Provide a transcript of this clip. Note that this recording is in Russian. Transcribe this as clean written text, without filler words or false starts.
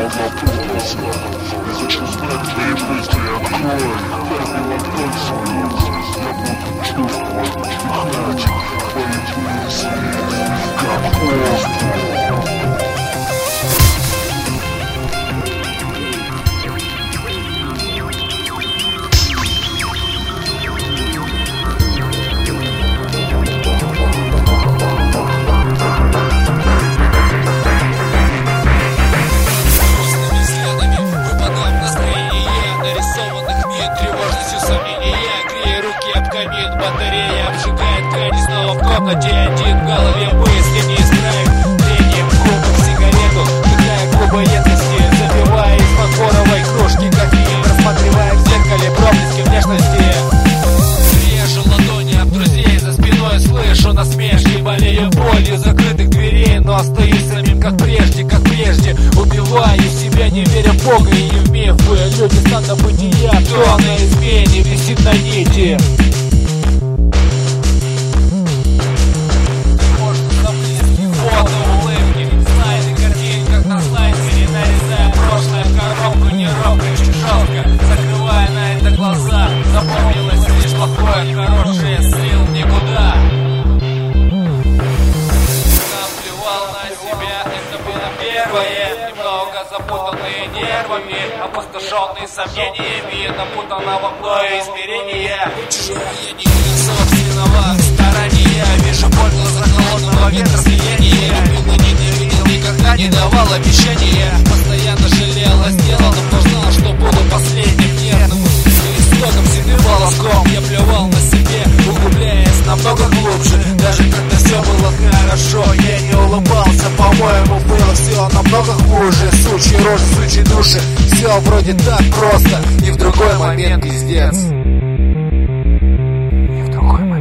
вопроса. Я хочу знать твои мысли, открой. Дай мне открой свой язык. Я буду чувствовать, вдыхать твои мысли, как воздух. Батарея обжигает ткани, снова в комнате один, в голове мысли не исправим. Трением в губах сигарету, вдыхая клубы едкости, запивая из фарфоровой кружки кофеин, рассматривая в зеркале проблески внешности. Режу ладони об друзей, за спиной слышу насмешки, болею болью закрытых дверей, но остаюсь самим как прежде, убиваю себя, не веря в Бога и не в мифы. Люди стада бытия, кто на измене висит на нити. Закрывая на это глаза, запомнилось лишь плохое, хорошее, сил никуда. Наплевал на себя, это было первое. Немного запутанные нервами, опустошенные сомнениями, напутанного мною измерения. Чужое не собственного старания, вижу боль в глазах холодного ветра слияния. Любил и ненавидел, никогда не давал обещания. Постоянно жалел о сделанном, но знал, что буду последним нервным истоком, седым волоском. Я плевал на себе, углубляясь намного глубже. Даже когда все было хорошо, я не улыбался. По-моему, было все намного хуже. Сучьи рожи, сучьи души, все вроде так просто. И в другой момент пиздец. И в другой момент